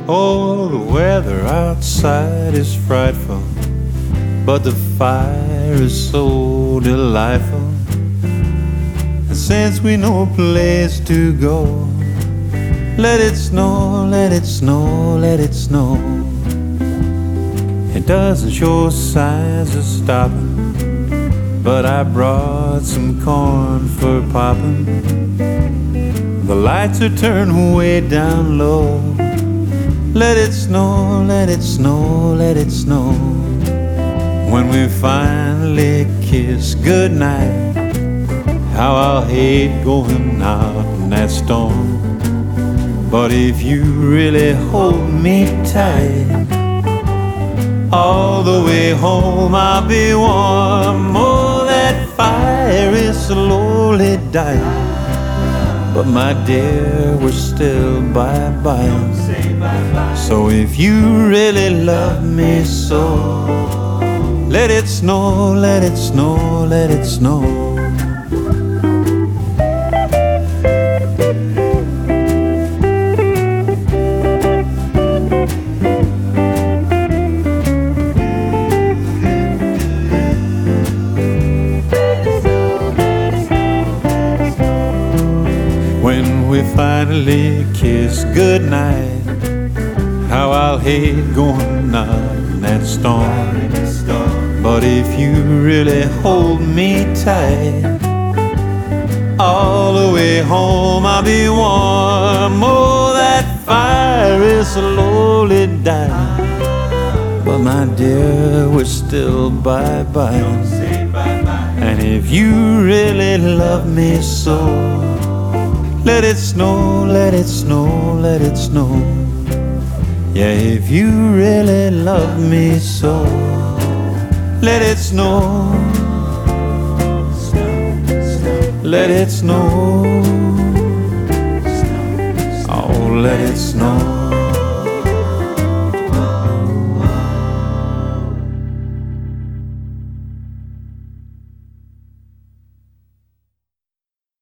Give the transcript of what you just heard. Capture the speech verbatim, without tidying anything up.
Oh, the weather outside is frightful, but the fire is so delightful. And since we no place to go, let it snow, let it snow, let it snow. It doesn't show signs of stopping, but I brought some corn for popping. The lights are turned way down low. Let it snow, let it snow, let it snow. When we finally kiss goodnight, how I'll hate going out in that storm. But if you really hold me tight, all the way home I'll be warm. Oh, that fire is slowly dying, but my dear, we're still bye-bye. So if you really love me so, let it snow, let it snow, let it snow. When we finally kiss goodnight, how I'll hate going out in that storm. But if you really hold me tight, all the way home I'll be warm. Oh, that fire is slowly dying, but my dear, we're still bye-bye. And if you really love me so, let it snow, let it snow, let it snow. Yeah, if you really love me so, let it snow, let it snow, oh, let it snow.